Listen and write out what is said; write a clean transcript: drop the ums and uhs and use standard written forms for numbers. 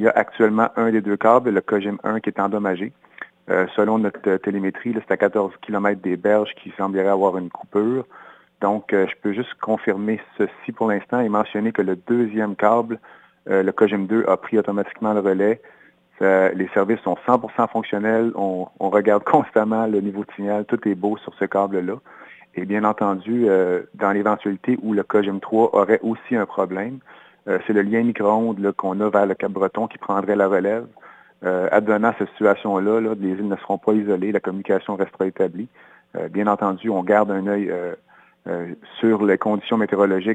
y a actuellement un des deux câbles, le Cogem 1, qui est endommagé. Selon notre télémétrie, c'est à 14 km des berges qui semblerait avoir une coupure. Donc, je peux juste confirmer ceci pour l'instant et mentionner que le deuxième câble, le Cogem 2, a pris automatiquement le relais. Les services sont 100% fonctionnels. On regarde constamment le niveau de signal. Tout est beau sur ce câble-là. Et bien entendu, dans l'éventualité où le Cogem 3 aurait aussi un problème, c'est le lien micro-ondes qu'on a vers le Cap-Breton qui prendrait la relève. Advenant cette situation-là, les îles ne seront pas isolées, la communication restera établie. Bien entendu, on garde un œil sur les conditions météorologiques